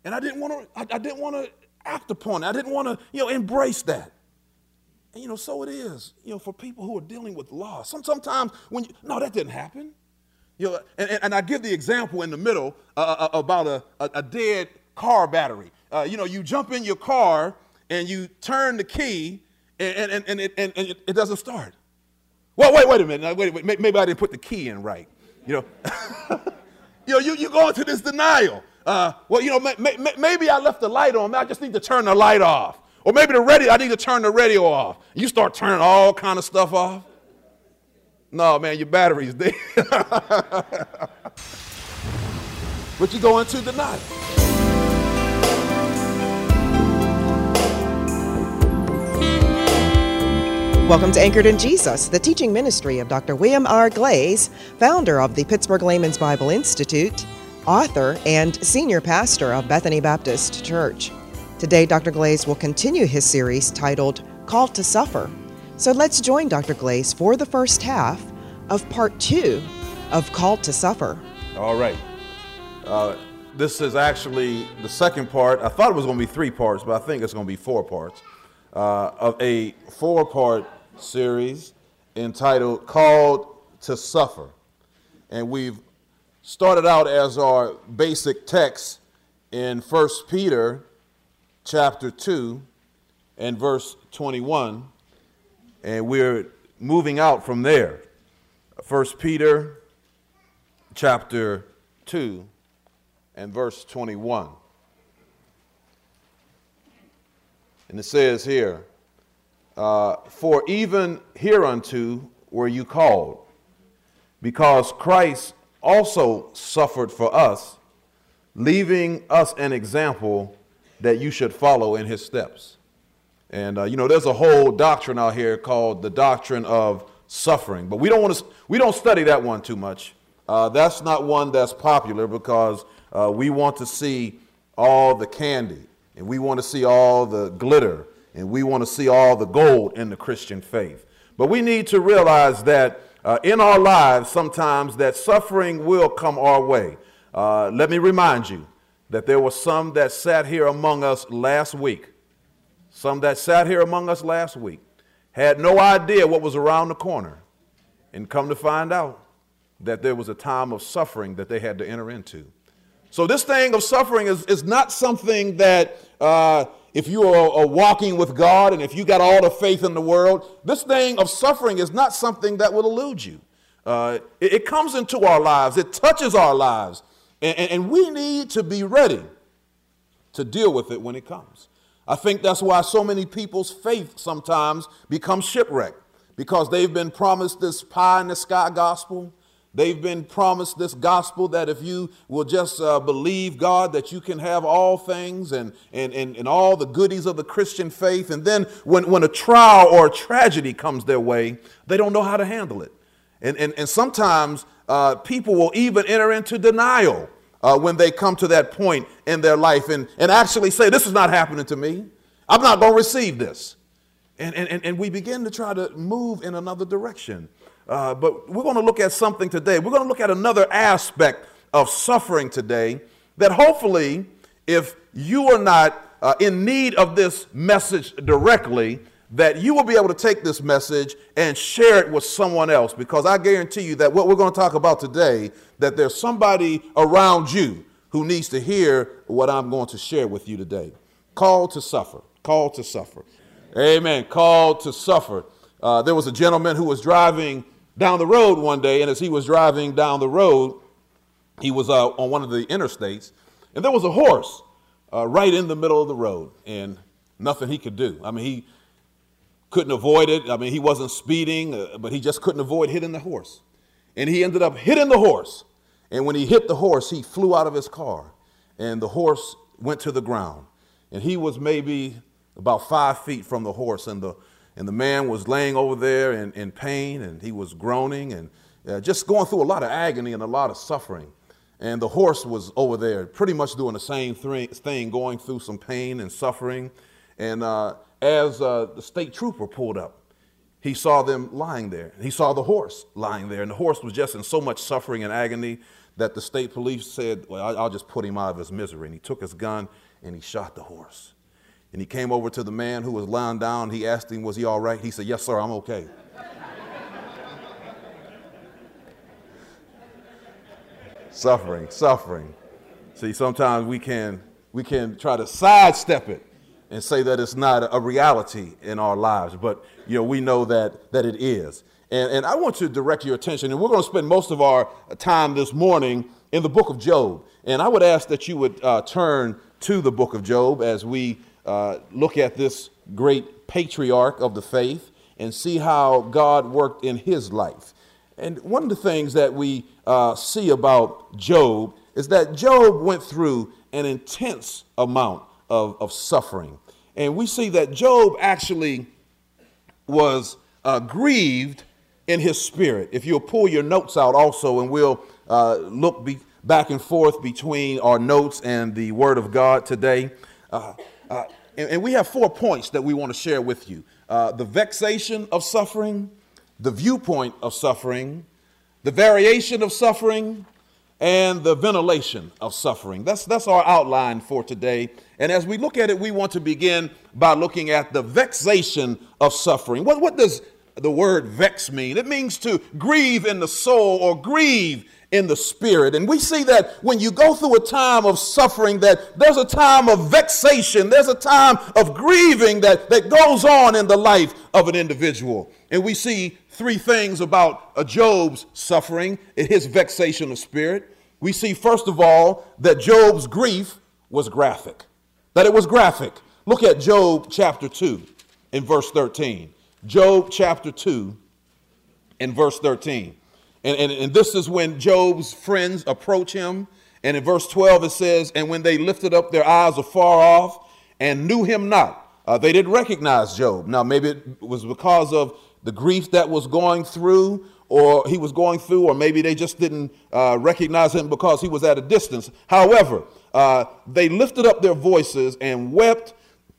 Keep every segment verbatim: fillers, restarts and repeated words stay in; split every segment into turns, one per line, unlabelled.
And I didn't want to, I, I didn't want to act upon it. I didn't want to, you know, embrace that. And, you know, so it is, you know, for people who are dealing with loss. Some, sometimes when you, no, that didn't happen. You know, and, and I give the example in the middle uh, about a, a, a dead car battery. Uh, you know, you jump in your car and you turn the key and, and, and, it, and, and it doesn't start. Well, wait, wait a minute. Wait, wait, maybe I didn't put the key in right. You know, you know, you, you go into this denial. Uh, well, you know, may, may, maybe I left the light on. I just need to turn the light off. Or maybe the radio, I need to turn the radio off. You start turning all kind of stuff off. No, man, your battery's dead. But you go into denial.
Welcome to Anchored in Jesus, the teaching ministry of Doctor William R. Glaze, founder of the Pittsburgh Layman's Bible Institute, author and senior pastor of Bethany Baptist Church. Today, Doctor Glaze will continue his series titled Called to Suffer. So let's join Doctor Glaze for the first half of part two of Called to Suffer.
All right. Uh, this is actually the second part. I thought it was going to be three parts, but I think it's going to be four parts uh, of a four-part series entitled Called to Suffer. And we've started out as our basic text in First Peter chapter two and verse twenty-one, and we're moving out from there. First Peter chapter two and verse twenty-one. And it says here, uh, for even hereunto were you called, because Christ also suffered for us, leaving us an example that you should follow in his steps. And, uh, you know, there's a whole doctrine out here called the doctrine of suffering, but we don't want to, we don't study that one too much. Uh, that's not one that's popular because uh, we want to see all the candy and we want to see all the glitter and we want to see all the gold in the Christian faith. But we need to realize that uh, in our lives, sometimes that suffering will come our way. Uh, let me remind you that there were some that sat here among us last week, some that sat here among us last week, had no idea what was around the corner, and come to find out that there was a time of suffering that they had to enter into. So this thing of suffering is, is not something that uh, if you are, are walking with God and if you got all the faith in the world, this thing of suffering is not something that will elude you. Uh, it, it comes into our lives. It touches our lives. And, and we need to be ready to deal with it when it comes. I think that's why so many people's faith sometimes becomes shipwrecked, because they've been promised this pie in the sky gospel. They've been promised this gospel that if you will just uh, believe God, that you can have all things and, and, and, and all the goodies of the Christian faith. And then when, when a trial or a tragedy comes their way, they don't know how to handle it. And, and, and sometimes uh, people will even enter into denial uh, when they come to that point in their life and, and actually say, this is not happening to me. I'm not going to receive this. And, and, and we begin to try to move in another direction. Uh, but we're going to look at something today. We're going to look at another aspect of suffering today that hopefully, if you are not uh, in need of this message directly, that you will be able to take this message and share it with someone else, because I guarantee you that what we're going to talk about today, that there's somebody around you who needs to hear what I'm going to share with you today. Called to suffer. Called to suffer. Amen. Called to suffer. Uh, there was a gentleman who was driving down the road one day, and as he was driving down the road, he was uh, on one of the interstates, and there was a horse uh, right in the middle of the road, and nothing he could do. I mean, he couldn't avoid it. I mean, he wasn't speeding, uh, but he just couldn't avoid hitting the horse. And he ended up hitting the horse. And when he hit the horse, he flew out of his car, and the horse went to the ground. And he was maybe about five feet from the horse, and the and the man was laying over there in, in pain, and he was groaning and uh, just going through a lot of agony and a lot of suffering. And the horse was over there pretty much doing the same thing, going through some pain and suffering. And uh, as uh, the state trooper pulled up, he saw them lying there. He saw the horse lying there, and the horse was just in so much suffering and agony that the state police said, well, I'll just put him out of his misery. And he took his gun and he shot the horse. And he came over to the man who was lying down. He asked him, was he all right? He said, yes, sir, I'm okay. Suffering, suffering. See, sometimes we can we can try to sidestep it and say that it's not a reality in our lives, but you know we know that that it is. And, and I want to direct your attention, and we're going to spend most of our time this morning in the book of Job. And I would ask that you would uh, turn to the book of Job as we uh, look at this great patriarch of the faith and see how God worked in his life. And one of the things that we uh, see about Job is that Job went through an intense amount of, of suffering. And we see that Job actually was uh, grieved in his spirit. If you'll pull your notes out also, and we'll uh, look be back and forth between our notes and the Word of God today. Uh, uh, and, and we have four points that we want to share with you. Uh, the vexation of suffering, the viewpoint of suffering, the variation of suffering, and the ventilation of suffering. That's, that's our outline for today. And as we look at it, we want to begin by looking at the vexation of suffering. What, what does the word vex mean? It means to grieve in the soul or grieve in the spirit. And we see that when you go through a time of suffering, that there's a time of vexation, there's a time of grieving that, that goes on in the life of an individual. And we see three things about a Job's suffering and his vexation of spirit. We see, first of all, that Job's grief was graphic, that it was graphic. Look at Job chapter two in verse thirteen. Job chapter two in verse thirteen. And, and, and this is when Job's friends approach him. And in verse twelve, it says, and when they lifted up their eyes afar off and knew him not, uh, they didn't recognize Job. Now, maybe it was because of the grief that was going through, or he was going through, or maybe they just didn't uh, recognize him because he was at a distance. However, uh, they lifted up their voices and wept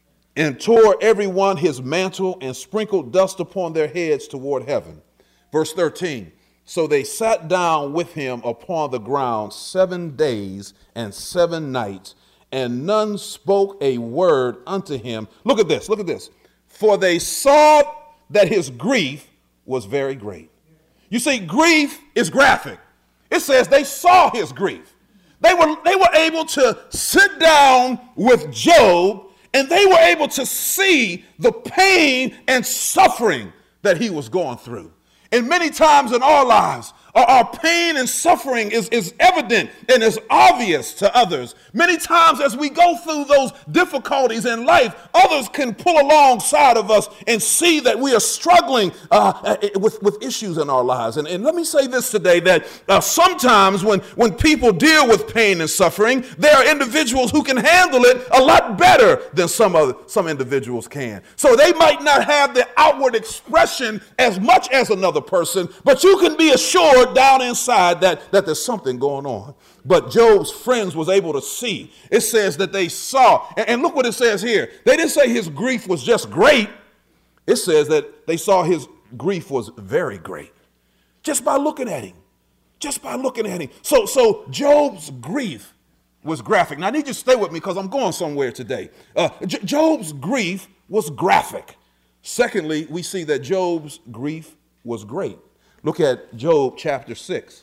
and tore everyone his mantle and sprinkled dust upon their heads toward heaven. Verse thirteen. So they sat down with him upon the ground seven days and seven nights, and none spoke a word unto him. Look at this, look at this. For they saw that his grief was very great. You see, grief is graphic. It says they saw his grief. They were, they were able to sit down with Job, and they were able to see the pain and suffering that he was going through. And many times in our lives, our, our pain and suffering is, is evident and is obvious to others. Many times as we go through those difficulties in life, others can pull alongside of us and see that we are struggling uh, with, with issues in our lives. And, and let me say this today, that uh, sometimes when, when people deal with pain and suffering, there are individuals who can handle it a lot better than some other, some individuals can. So they might not have the outward expression as much as another person, but you can be assured down inside that, that there's something going on. But Job's friends was able to see. It says that they saw, and, and look what it says here. They didn't say his grief was just great. It says that they saw his grief was very great. Just by looking at him. Just by looking at him. So, so Job's grief was graphic. Now I need you to stay with me because I'm going somewhere today. Uh, J- Job's grief was graphic. Secondly, we see that Job's grief was great. Look at Job chapter six,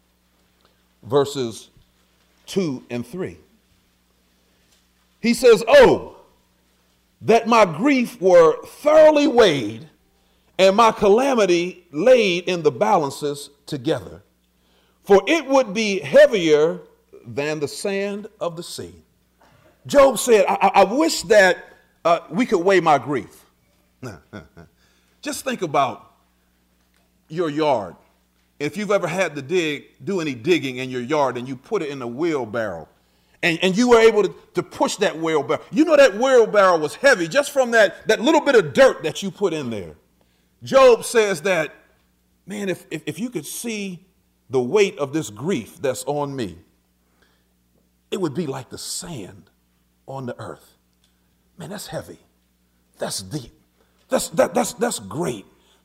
verses two and three. He says, oh, that my grief were thoroughly weighed and my calamity laid in the balances together, for it would be heavier than the sand of the sea. Job said, I, I wish that uh, we could weigh my grief. Just think about your yard. If you've ever had to dig, do any digging in your yard and you put it in a wheelbarrow and, and you were able to, to push that wheelbarrow, you know that wheelbarrow was heavy just from that, that little bit of dirt that you put in there. Job says that, man, if, if, if you could see the weight of this grief that's on me, it would be like the sand on the earth. Man, that's heavy. That's deep. That's, that, that's, that's great.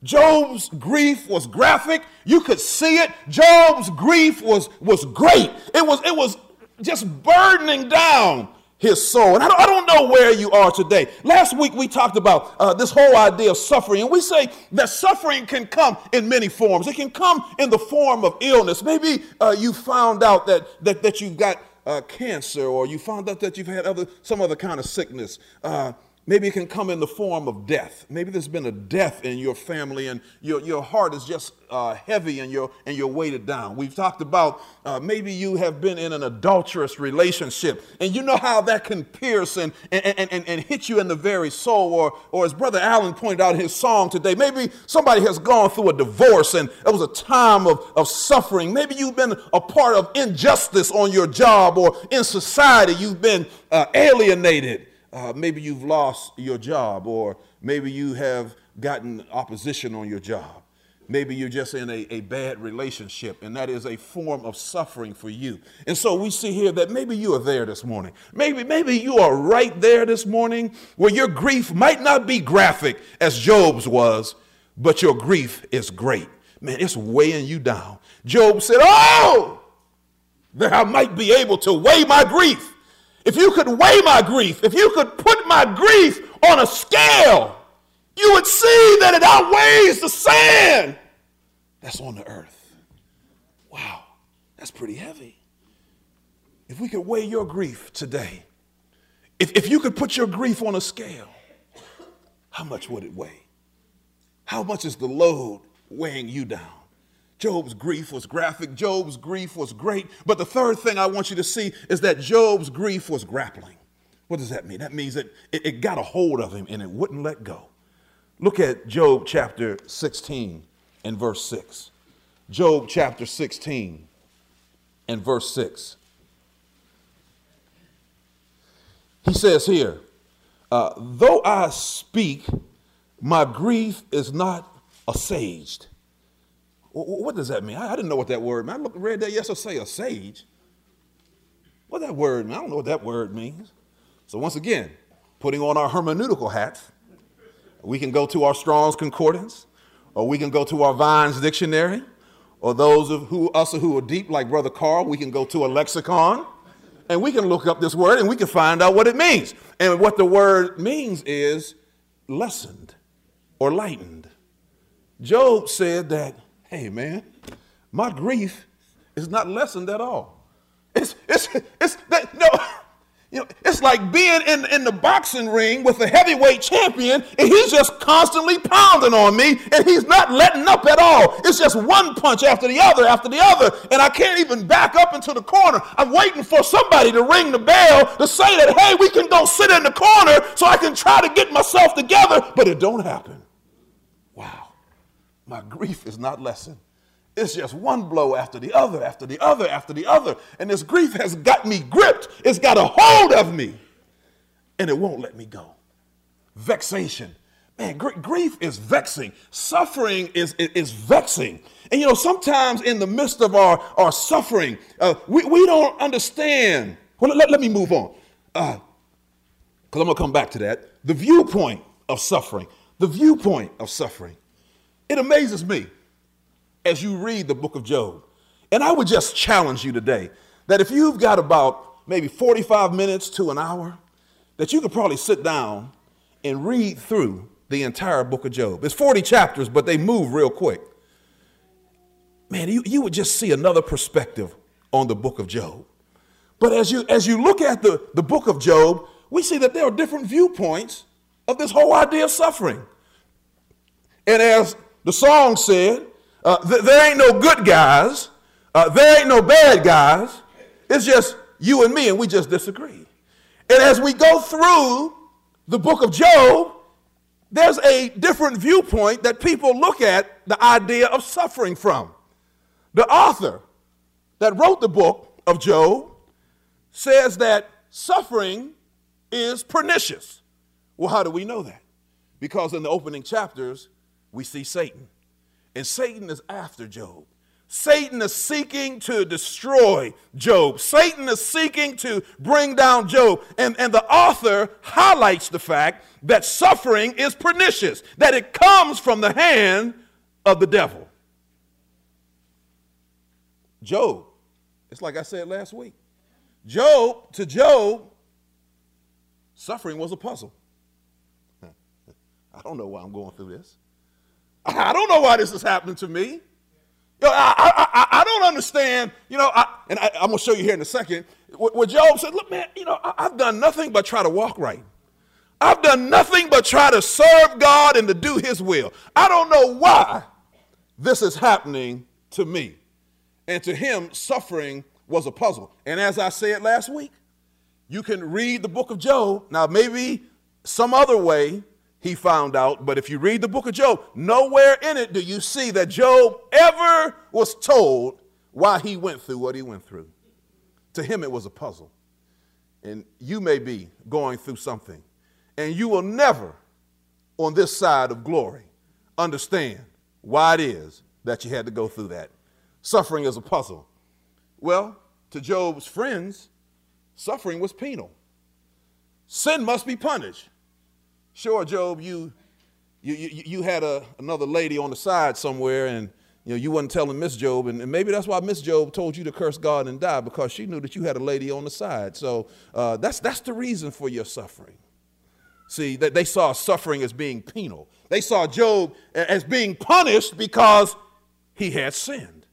Job's grief was graphic. You could see it. Job's grief was, was great. It was, it was just burdening down his soul. And I don't, I don't know where you are today. Last week we talked about uh, this whole idea of suffering. And we say that suffering can come in many forms. It can come in the form of illness. Maybe uh, you found out that, that, that you've got uh, cancer, or you found out that you've had other, some other kind of sickness. Uh, Maybe it can come in the form of death. Maybe there's been a death in your family and your, your heart is just uh, heavy and you're, and you're weighted down. We've talked about uh, maybe you have been in an adulterous relationship and you know how that can pierce and, and, and, and, and hit you in the very soul. Or, or as Brother Allen pointed out in his song today, maybe somebody has gone through a divorce and it was a time of, of suffering. Maybe you've been a part of injustice on your job or in society. You've been uh, alienated. Uh, maybe you've lost your job, or maybe you have gotten opposition on your job. Maybe you're just in a, a bad relationship, and that is a form of suffering for you. And so we see here that maybe you are there this morning. Maybe, maybe you are right there this morning where your grief might not be graphic as Job's was, but your grief is great. Man, it's weighing you down. Job said, oh, that I might be able to weigh my grief. If you could weigh my grief, if you could put my grief on a scale, you would see that it outweighs the sand that's on the earth. Wow, that's pretty heavy. If we could weigh your grief today, if, if you could put your grief on a scale, how much would it weigh? How much is the load weighing you down? Job's grief was graphic. Job's grief was great. But the third thing I want you to see is that Job's grief was grappling. What does that mean? That means that it, it got a hold of him and it wouldn't let go. Look at Job chapter sixteen and verse six. Job chapter sixteen and verse six. He says here, uh, though I speak, my grief is not assuaged. What does that mean? I didn't know what that word meant. I looked, read that yesterday, a sage. What that word mean? I don't know what that word means. So once again, putting on our hermeneutical hats, we can go to our Strong's Concordance, or we can go to our Vine's Dictionary, or those of who us who are deep like Brother Carl, we can go to a lexicon, and we can look up this word and we can find out what it means. And what the word means is lessened or lightened. Job said that, hey, man, my grief is not lessened at all. It's it's it's that no, you know, it's like being in, in the boxing ring with a heavyweight champion, and he's just constantly pounding on me, and he's not letting up at all. It's just one punch after the other after the other, and I can't even back up into the corner. I'm waiting for somebody to ring the bell to say that, hey, we can go sit in the corner so I can try to get myself together, but it don't happen. Wow. My grief is not lessened. It's just one blow after the other, after the other, after the other. And this grief has got me gripped. It's got a hold of me. And it won't let me go. Vexation. Man, gr- grief is vexing. Suffering is, is, is vexing. And, you know, sometimes in the midst of our, our suffering, uh, we, we don't understand. Well, let, let me move on. Because uh, I'm going to come back to that. The viewpoint of suffering. The viewpoint of suffering. It amazes me as you read the book of Job. And I would just challenge you today that if you've got about maybe forty-five minutes to an hour, that you could probably sit down and read through the entire book of Job. It's forty chapters, but they move real quick. Man, you, you would just see another perspective on the book of Job. But as you as you look at the, the book of Job, we see that there are different viewpoints of this whole idea of suffering. And as the song said, uh, th- there ain't no good guys. Uh, there ain't no bad guys. It's just you and me, and we just disagree. And as we go through the book of Job, there's a different viewpoint that people look at the idea of suffering from. The author that wrote the book of Job says that suffering is pernicious. Well, how do we know that? Because in the opening chapters, we see Satan. And Satan is after Job. Satan is seeking to destroy Job. Satan is seeking to bring down Job. And, and the author highlights the fact that suffering is pernicious, that it comes from the hand of the devil. Job, it's like I said last week. Job, to Job, suffering was a puzzle. I don't know why I'm going through this. I don't know why this is happening to me. You know, I, I, I, I don't understand, you know, I, and I, I'm going to show you here in a second, where Job said, look, man, you know, I, I've done nothing but try to walk right. I've done nothing but try to serve God and to do his will. I don't know why this is happening to me. And to him, suffering was a puzzle. And as I said last week, you can read the book of Job. Now, maybe some other way he found out, but if you read the book of Job, nowhere in it do you see that Job ever was told why he went through what he went through. To him, it was a puzzle. And you may be going through something, and you will never, on this side of glory, understand why it is that you had to go through that. Suffering is a puzzle. Well, to Job's friends, suffering was penal. Sin must be punished. Sure, Job, you you you, you had a, another lady on the side somewhere, and you know you wasn't telling Miss Job, and, and maybe that's why Miss Job told you to curse God and die, because she knew that you had a lady on the side. So uh, that's that's the reason for your suffering. See, that they saw suffering as being penal. They saw Job as being punished because he had sinned.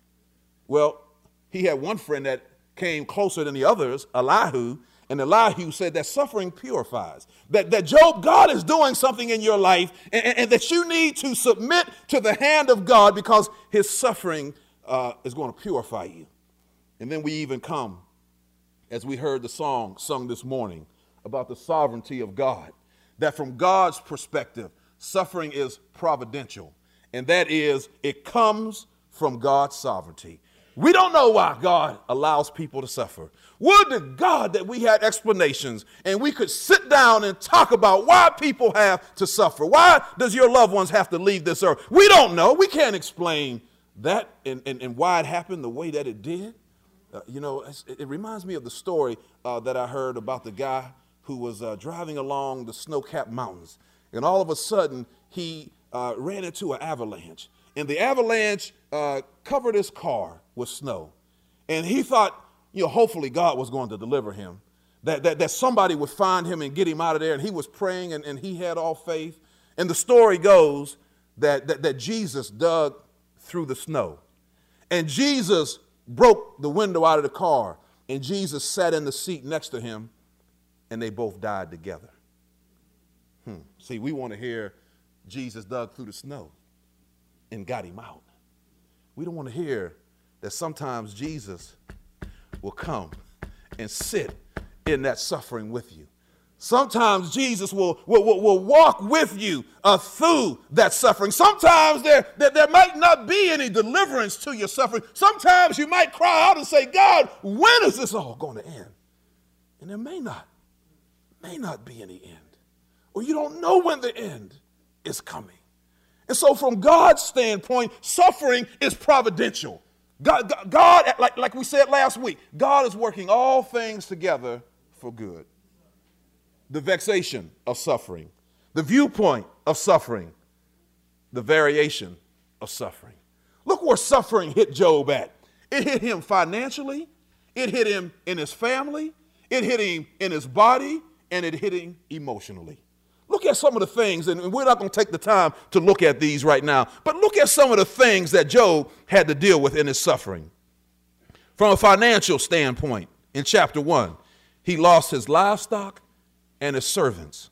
Well, he had one friend that came closer than the others, Elihu, and Elihu said that suffering purifies. That, that Job, God is doing something in your life, and, and, and that you need to submit to the hand of God, because his suffering uh, is going to purify you. And then we even come, as we heard the song sung this morning, about the sovereignty of God, that from God's perspective, suffering is providential, and that is, it comes from God's sovereignty. We don't know why God allows people to suffer. Would to God that we had explanations and we could sit down and talk about why people have to suffer. Why does your loved ones have to leave this earth? We don't know. We can't explain that and, and, and why it happened the way that it did. Uh, you know, it, it reminds me of the story uh, that I heard about the guy who was uh, driving along the snow-capped mountains. And all of a sudden, he uh, ran into an avalanche. And the avalanche uh, covered his car with snow. And he thought, you know, hopefully God was going to deliver him, that, that, that somebody would find him and get him out of there. And he was praying, and, and he had all faith. And the story goes that, that, that Jesus dug through the snow. And Jesus broke the window out of the car. And Jesus sat in the seat next to him, and they both died together. Hmm. See, we want to hear Jesus dug through the snow and got him out. We don't want to hear that sometimes Jesus will come and sit in that suffering with you. Sometimes Jesus will, will, will, will walk with you uh, through that suffering. Sometimes there, there, there might not be any deliverance to your suffering. Sometimes you might cry out and say, God, when is this all going to end? And there may not, may not be any end. Or you don't know when the end is coming. And so from God's standpoint, suffering is providential. God, God, like, like we said last week, God is working all things together for good. The vexation of suffering, the viewpoint of suffering, the variation of suffering. Look where suffering hit Job at. It hit him financially, it hit him in his family, it hit him in his body, and it hit him emotionally. Look at some of the things, and we're not going to take the time to look at these right now, but look at some of the things that Job had to deal with in his suffering. From a financial standpoint, in chapter one, he lost his livestock and his servants.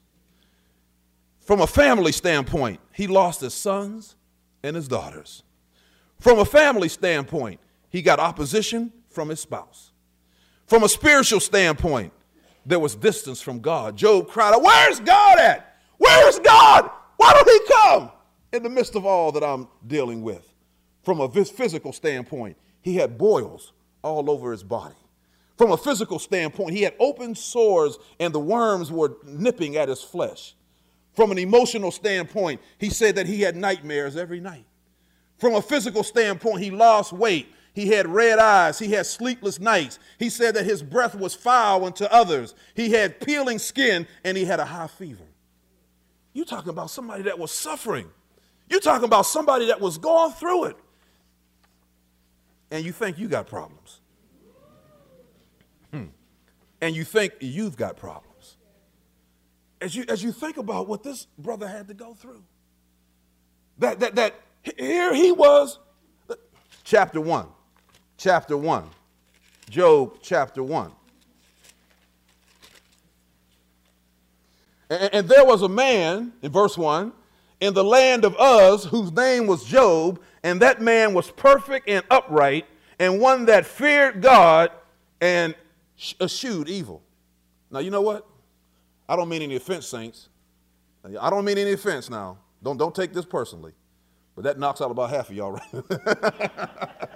From a family standpoint, he lost his sons and his daughters. From a family standpoint, he got opposition from his spouse. From a spiritual standpoint, there was distance from God. Job cried out, where's God at? Where is God? Why don't he come in the midst of all that I'm dealing with? From a physical standpoint, he had boils all over his body. From a physical standpoint, he had open sores and the worms were nipping at his flesh. From an emotional standpoint, he said that he had nightmares every night. From a physical standpoint, he lost weight. He had red eyes. He had sleepless nights. He said that his breath was foul unto others. He had peeling skin, and he had a high fever. You're talking about somebody that was suffering. You're talking about somebody that was going through it. And you think you got problems. Hmm. And you think you've got problems. As you, as you think about what this brother had to go through. That, that, that here he was, chapter one. Chapter one, Job chapter one. And, and there was a man, in verse one, in the land of Uz, whose name was Job, and that man was perfect and upright, and one that feared God and eschewed evil. Now, you know what? I don't mean any offense, saints. I don't mean any offense now. Don't, don't take this personally. But that knocks out about half of y'all, right?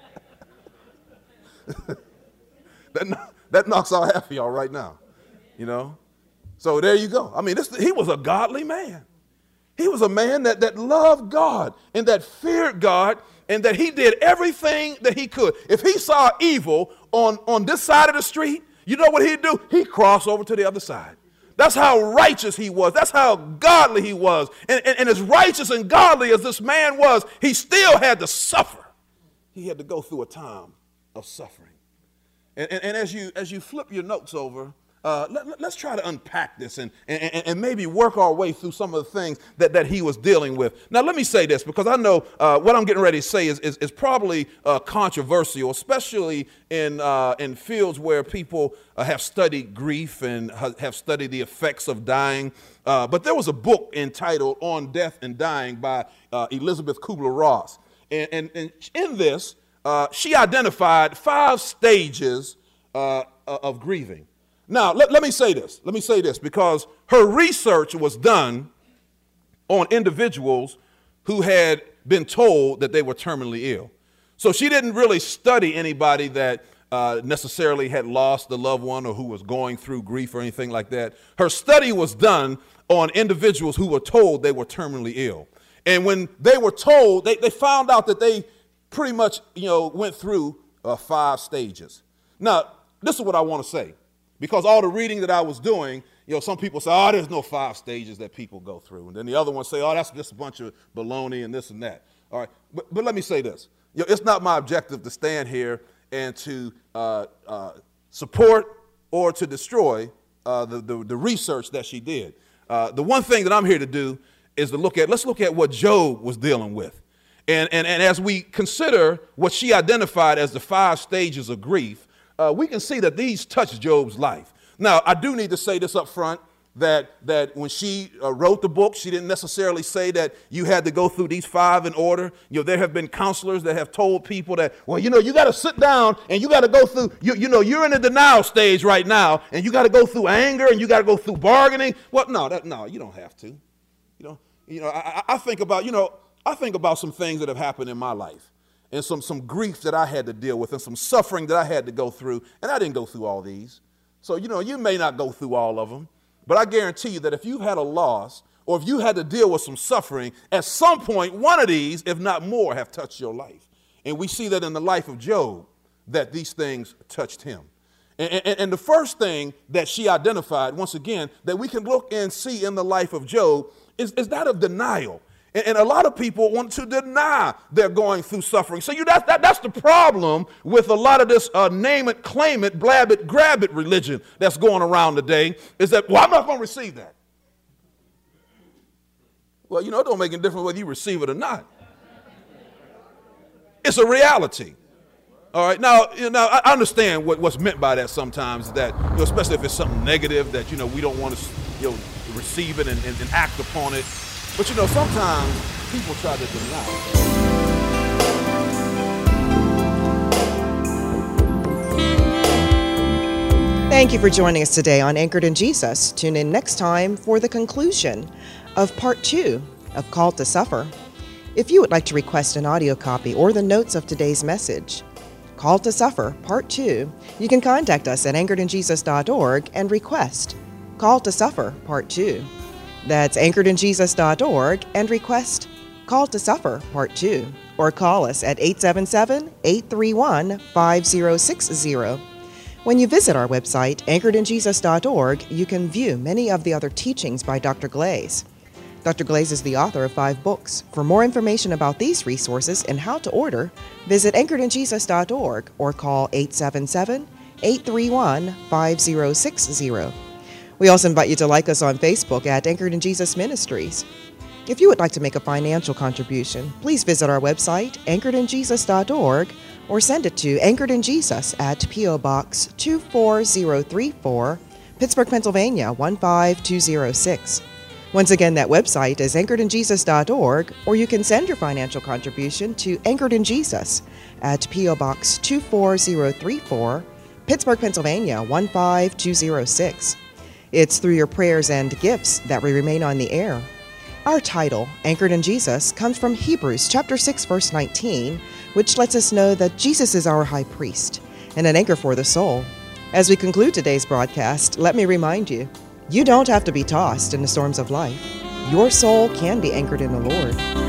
that, that knocks out half of y'all right now, you know. So there you go. I mean, this, he was a godly man. He was a man that, that loved God and that feared God and that he did everything that he could. If he saw evil on, on this side of the street, you know what he'd do? He'd cross over to the other side. That's how righteous he was. That's how godly he was. And, and, and as righteous and godly as this man was, he still had to suffer. He had to go through a time of suffering. And, and, and as you as you flip your notes over, uh, let, let's try to unpack this and, and, and maybe work our way through some of the things that, that he was dealing with. Now, let me say this, because I know uh, what I'm getting ready to say is, is, is probably uh, controversial, especially in, uh, in fields where people uh, have studied grief and ha- have studied the effects of dying. Uh, but there was a book entitled On Death and Dying by uh, Elizabeth Kubler-Ross. And, and, and in this, Uh, she identified five stages uh, of grieving. Now, let, let me say this. Let me say this because her research was done on individuals who had been told that they were terminally ill. So she didn't really study anybody that uh, necessarily had lost a loved one or who was going through grief or anything like that. Her study was done on individuals who were told they were terminally ill. And when they were told, they, they found out that they pretty much, you know, went through uh, five stages. Now, this is what I want to say, because all the reading that I was doing, you know, some people say, oh, there's no five stages that people go through. And then the other ones say, oh, that's just a bunch of baloney and this and that. All right. But, but let me say this. You know, it's not my objective to stand here and to uh, uh, support or to destroy uh, the, the, the research that she did. Uh, the one thing that I'm here to do is to look at, let's look at what Job was dealing with. And, and, and as we consider what she identified as the five stages of grief, uh, we can see that these touch Job's life. Now, I do need to say this up front, that, that when she uh, wrote the book, she didn't necessarily say that you had to go through these five in order. You know, there have been counselors that have told people that, well, you know, you got to sit down and you got to go through, you, you know, you're in the denial stage right now, and you got to go through anger and you got to go through bargaining. Well, no, that, no, you don't have to. You know, you know, I, I think about, you know, I think about some things that have happened in my life and some, some grief that I had to deal with and some suffering that I had to go through. And I didn't go through all these. So, you know, you may not go through all of them, but I guarantee you that if you've had a loss or if you had to deal with some suffering, at some point, one of these, if not more, have touched your life. And we see that in the life of Job, that these things touched him. And, and, and the first thing that she identified, once again, that we can look and see in the life of Job is, is that of denial. And a lot of people want to deny they're going through suffering. So you, that, that, that's the problem with a lot of this uh, name it, claim it, blab it, grab it religion that's going around today, is that, well, I'm not going to receive that. Well, you know, it don't make any difference whether you receive it or not. It's a reality. All right. Now, you know, I understand what, what's meant by that sometimes, that, you know, especially if it's something negative that, you know, we don't want to, you know, receive it and, and, and act upon it. But, you know, sometimes people try to deny it.
Thank you for joining us today on Anchored in Jesus. Tune in next time for the conclusion of part two of Called to Suffer. If you would like to request an audio copy or the notes of today's message, Called to Suffer part two, you can contact us at anchored in jesus dot org and request Called to Suffer part two. That's anchored in jesus dot org and request Called to Suffer part two. or call us at eight seven seven, eight three one, five zero six zero. When you visit our website, anchored in jesus dot org, you can view many of the other teachings by Doctor Glaze. Doctor Glaze is the author of five books. For more information about these resources and how to order, visit anchored in jesus dot org or call eight seven seven, eight three one, five zero six zero. We also invite you to like us on Facebook at Anchored in Jesus Ministries. If you would like to make a financial contribution, please visit our website, anchored in jesus dot org, or send it to Anchored in Jesus at P O. Box two four zero three four, Pittsburgh, Pennsylvania one five two zero six. Once again, that website is anchored in jesus dot org, or you can send your financial contribution to Anchored in Jesus at P O. Box two four zero three four, Pittsburgh, Pennsylvania one five two zero six. It's through your prayers and gifts that we remain on the air. Our title, Anchored in Jesus, comes from Hebrews chapter six, verse nineteen, which lets us know that Jesus is our high priest and an anchor for the soul. As we conclude today's broadcast, let me remind you, you don't have to be tossed in the storms of life. Your soul can be anchored in the Lord.